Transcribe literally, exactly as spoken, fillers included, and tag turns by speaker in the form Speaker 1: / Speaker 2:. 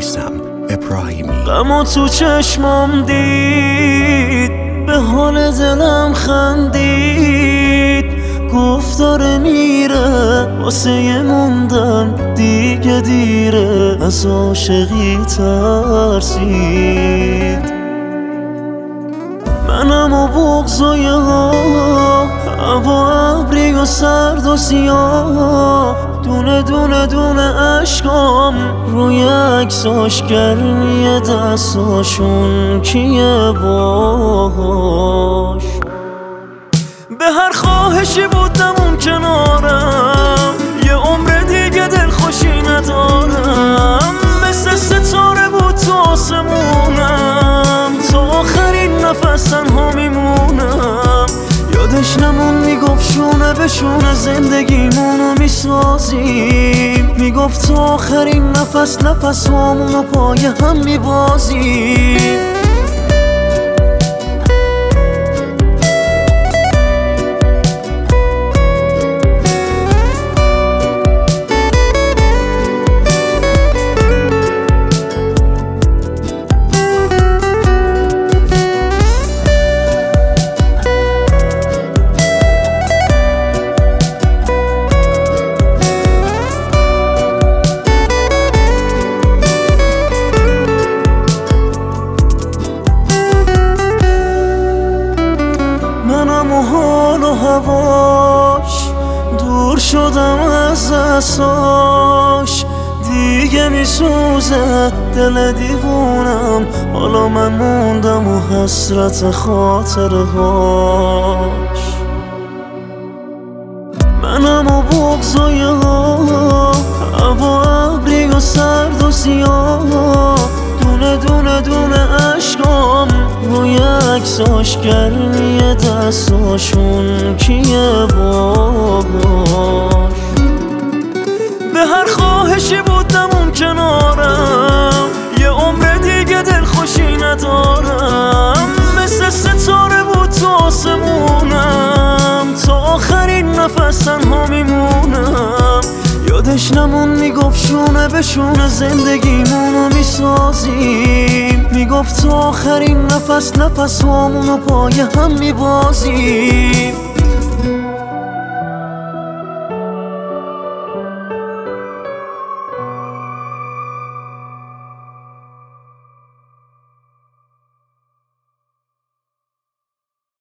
Speaker 1: میثم ابراهیمی.
Speaker 2: غمو تو چشمام دید، به حال دلم خندید، گفت داره میره واسه موندن دیگه دیره، از عاشقی ترسید. منم و بغض و یه ها، هوا ابری و سرد و سیاه، دونه دونه دونه عشقام روی عکساش، گرمی دستاشون کیه باهاش. به هر خواهشی بودم اون کنارم، یه عمر دیگه دلخوشی ندارم، مثل ستاره بود تو آسمونم، تا آخرین نفس تنها میمونم. یادش نمون میگفت شونه به شونه زندگیمونو میسازیم، میگفت تا آخرین نفس نفس هامونو پای هم میبازیم. منم و حال و هواش دور شدم از اساش، دیگه میسوزه دل دیوونم، حالا من موندم و حسرت خاطرهاش. منم و بغض و یه ها، هوا ابری و سرد و سیاه، دونه دونه دونه عشقام روی عکساش، گرمی دستاشون کیه باهاش. به هر خواهشی بودم اون کنارم، یه عمر دیگه دلخوشی ندارم، مثل ستاره بود تو آسمونم، تا آخرین نفس تنها میمونم. یادش نمون میگفت شونه به شونه زندگیمونو میسازیم، میگفت تا آخرین نفس نفس هامونو پای هم میبازیم.